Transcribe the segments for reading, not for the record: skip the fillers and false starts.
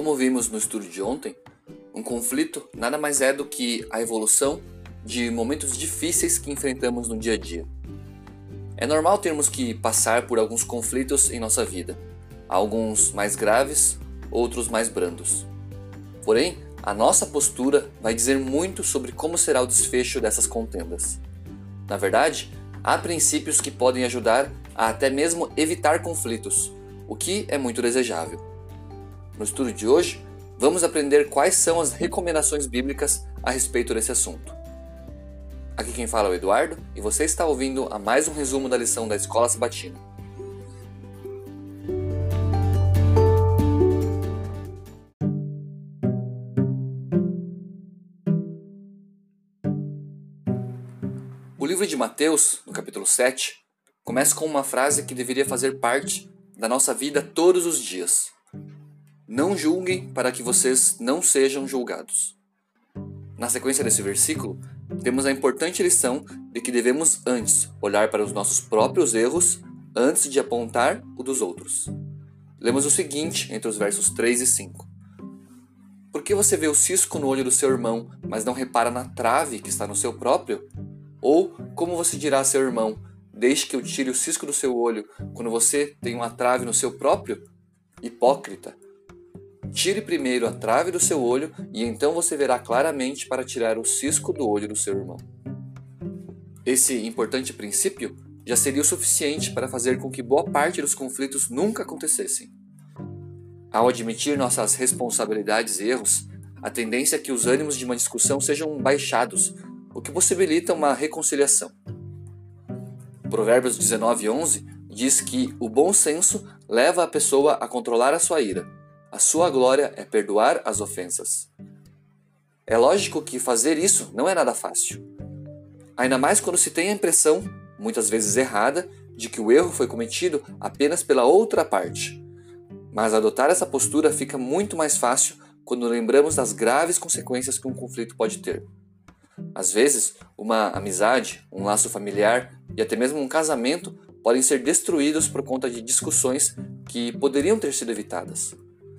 Como vimos no estudo de ontem, um conflito nada mais é do que a evolução de momentos difíceis que enfrentamos no dia a dia. É normal termos que passar por alguns conflitos em nossa vida, alguns mais graves, outros mais brandos. Porém, a nossa postura vai dizer muito sobre como será o desfecho dessas contendas. Na verdade, há princípios que podem ajudar a até mesmo evitar conflitos, o que é muito desejável. No estudo de hoje, vamos aprender quais são as recomendações bíblicas a respeito desse assunto. Aqui quem fala é o Eduardo e você está ouvindo a mais um resumo da lição da Escola Sabatina. O livro de Mateus, no capítulo 7, começa com uma frase que deveria fazer parte da nossa vida todos os dias. Não julguem para que vocês não sejam julgados. Na sequência desse versículo, temos a importante lição de que devemos antes olhar para os nossos próprios erros antes de apontar o dos outros. Lemos o seguinte entre os versos 3 e 5. Por que você vê o cisco no olho do seu irmão, mas não repara na trave que está no seu próprio? Ou como você dirá a seu irmão, deixe que eu tire o cisco do seu olho, quando você tem uma trave no seu próprio? Hipócrita! Tire primeiro a trave do seu olho e então você verá claramente para tirar o cisco do olho do seu irmão. Esse importante princípio já seria o suficiente para fazer com que boa parte dos conflitos nunca acontecessem. Ao admitir nossas responsabilidades e erros, a tendência é que os ânimos de uma discussão sejam baixados, o que possibilita uma reconciliação. Provérbios 19:11 diz que o bom senso leva a pessoa a controlar a sua ira. A sua glória é perdoar as ofensas. É lógico que fazer isso não é nada fácil. Ainda mais quando se tem a impressão, muitas vezes errada, de que o erro foi cometido apenas pela outra parte. Mas adotar essa postura fica muito mais fácil quando lembramos das graves consequências que um conflito pode ter. Às vezes, uma amizade, um laço familiar e até mesmo um casamento podem ser destruídos por conta de discussões que poderiam ter sido evitadas.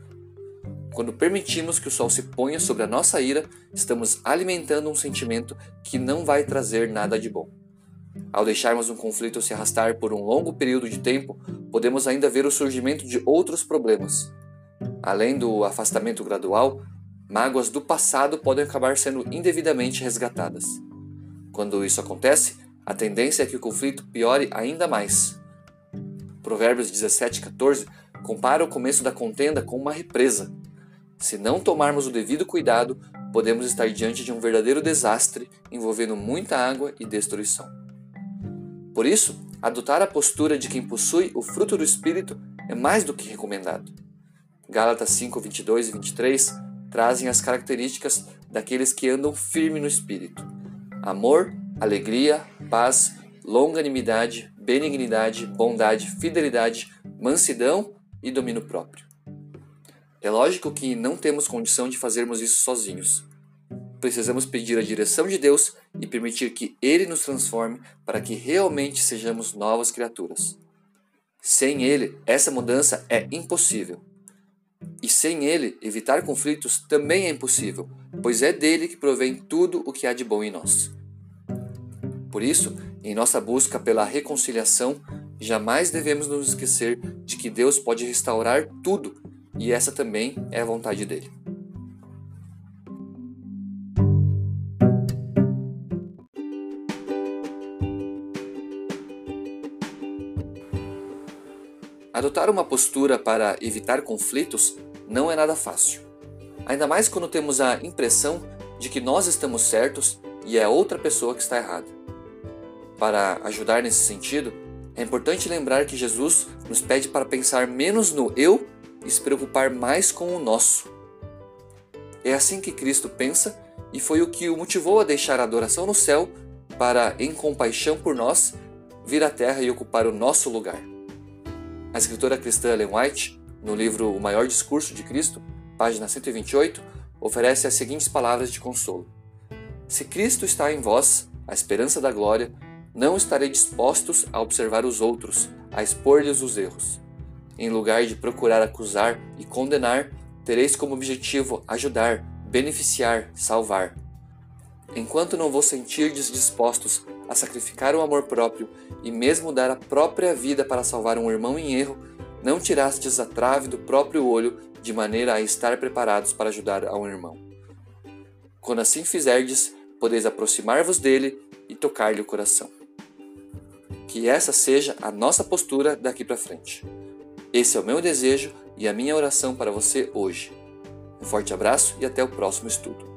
Quando permitimos que o sol se ponha sobre a nossa ira, estamos alimentando um sentimento que não vai trazer nada de bom. Ao deixarmos um conflito se arrastar por um longo período de tempo, podemos ainda ver o surgimento de outros problemas. Além do afastamento gradual, mágoas do passado podem acabar sendo indevidamente resgatadas. Quando isso acontece, a tendência é que o conflito piore ainda mais. Provérbios 17:14 compara o começo da contenda com uma represa. Se não tomarmos o devido cuidado, podemos estar diante de um verdadeiro desastre envolvendo muita água e destruição. Por isso, adotar a postura de quem possui o fruto do Espírito é mais do que recomendado. Gálatas 5:22 e 23 trazem as características daqueles que andam firme no Espírito: amor, alegria, paz, longanimidade, benignidade, bondade, fidelidade, mansidão e domínio próprio. É lógico que não temos condição de fazermos isso sozinhos. Precisamos pedir a direção de Deus e permitir que Ele nos transforme para que realmente sejamos novas criaturas. Sem Ele, essa mudança é impossível. E sem Ele, evitar conflitos também é impossível, pois é dele que provém tudo o que há de bom em nós. Por isso, em nossa busca pela reconciliação, jamais devemos nos esquecer de que Deus pode restaurar tudo, e essa também é a vontade dele. Adotar uma postura para evitar conflitos não é nada fácil. Ainda mais quando temos a impressão de que nós estamos certos e é a outra pessoa que está errada. Para ajudar nesse sentido, é importante lembrar que Jesus nos pede para pensar menos no eu e se preocupar mais com o nosso. É assim que Cristo pensa e foi o que o motivou a deixar a adoração no céu para, em compaixão por nós, vir à terra e ocupar o nosso lugar. A escritora cristã Ellen White, no livro O Maior Discurso de Cristo, página 128, oferece as seguintes palavras de consolo: se Cristo está em vós, a esperança da glória, não estarei dispostos a observar os outros, a expor-lhes os erros. Em lugar de procurar acusar e condenar, tereis como objetivo ajudar, beneficiar, salvar. Enquanto não vos sentirdes dispostos a sacrificar o amor próprio e mesmo dar a própria vida para salvar um irmão em erro, não tirastes a trave do próprio olho de maneira a estar preparados para ajudar a um irmão. Quando assim fizerdes, podeis aproximar-vos dele e tocar-lhe o coração. Que essa seja a nossa postura daqui para frente. Esse é o meu desejo e a minha oração para você hoje. Um forte abraço e até o próximo estudo.